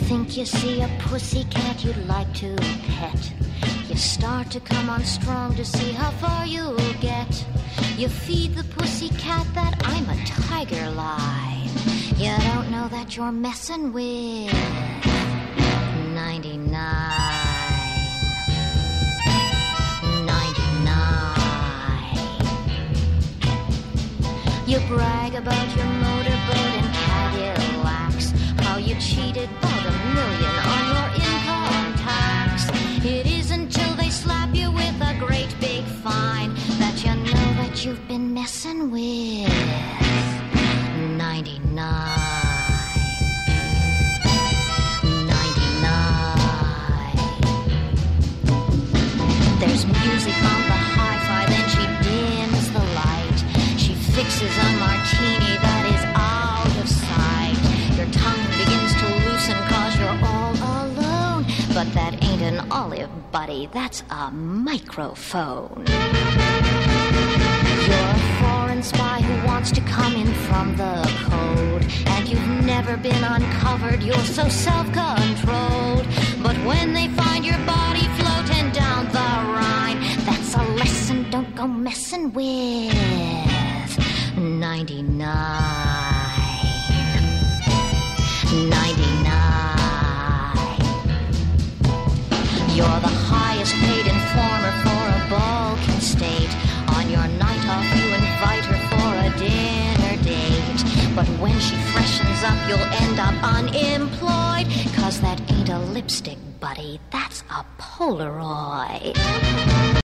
think you see a pussycat you'd like to pet. You start to come on strong to see how far you'll get. You feed the pussycat that I'm a tiger lie. You don't know that you're messing with 99. 99. You brag about your motorboat and Cadillacs, how you cheated about $1 million on your income tax. It isn't till they slap you with a great big fine that you know that you've been messing with 99. 99. There's music on the hi-fi, then she dims the light. She fixes a martini that is out of sight. Your tongue begins to loosen 'cause you're all alone. But that ain't an olive, buddy, that's a microphone. You're a foreign spy who wants to come in from the code, and you've never been uncovered, you're so self-controlled. But when they find your body floating down the Rhine, that's a lesson don't go messing with 99. 99. You're the highest paid informer for a Balkan state. On your night off you invite her for a dinner date. But when she freshens up you'll end up unemployed, 'cause that ain't a lipstick, buddy, that's a Polaroid.